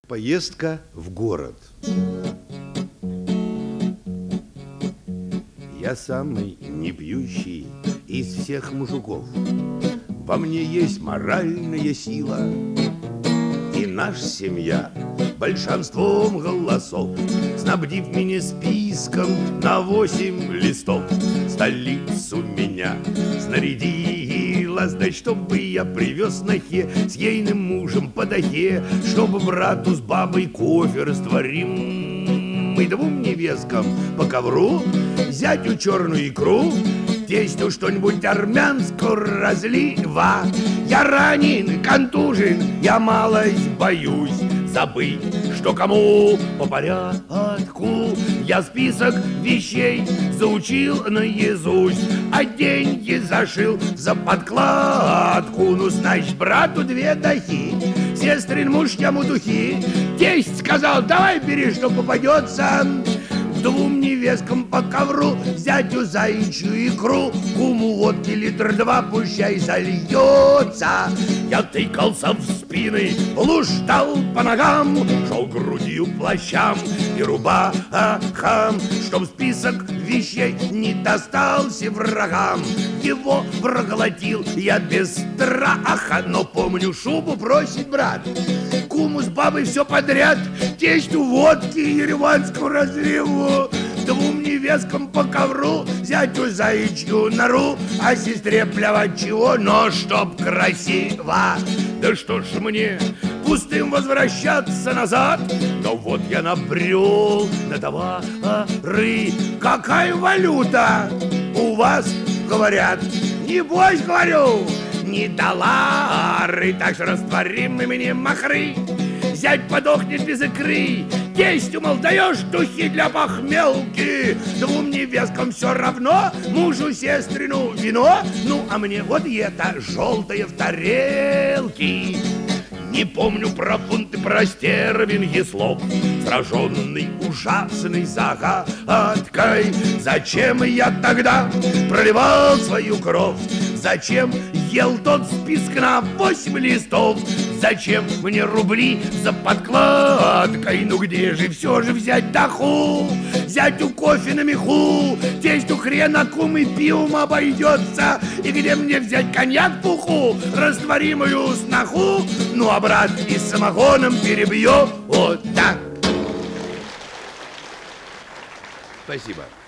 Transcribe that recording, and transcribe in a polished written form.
Поездка в город. Я самый непьющий из всех мужиков. Во мне есть моральная сила, и наша семья большинством голосов, снабдив меня списком на 8 листов, столицу меня снарядила, значит, чтобы я привез на хе с ейным мужем по дахе, чтобы брату с бабой кофе растворим и двум невесткам по ковру, зятю черную икру, тестю что-нибудь армянского разлива. Я ранен, контужен, я малость боюсь забыть, что кому по порядку. Я список вещей заучил наизусть, а деньги зашил за подкладку. Ну, значит, брату 2 дахи, сестрин муж тяму духи. Тесть сказал, давай бери, что попадется. Двум невесткам по ковру, зятю заячью икру, куму водки 2 литра, пущай зальется. Я тыкался в спины, блуждал по ногам, шел грудью плащам и рубахам, чтоб список вещей не достался врагам. Его проглотил я без страха, но помню, шубу просит брат. Куму с бабой все подряд, тестю водки и ереванского разливу, двум невесткам по ковру, зятю заячью нору, а сестре плевать чего, но чтоб красиво. Да что ж мне пустым возвращаться назад? Но вот я набрел на товары. Какая валюта у вас, говорят? Небось, говорю, не доллары, так что растворим мы мне махры. Зять подохнет без икры, тестю, мол, даешь духи для похмелки. Двум невесткам все равно, мужу сестрину вино, ну, а мне вот это желтое в тарелке. Не помню про фунты, про стервинги слов, сраженный ужасной загадкой. Зачем я тогда проливал свою кровь? Зачем ел тот список на 8 листов? Зачем мне рубли за подкладкой? Ну где же все же взять даху? Зятю кофе на меху, тестю хрена кум и пивом обойдется. И где мне взять коньяк в уху, растворимую сноху? Ну а брат и с самогоном перебьет вот так. Спасибо.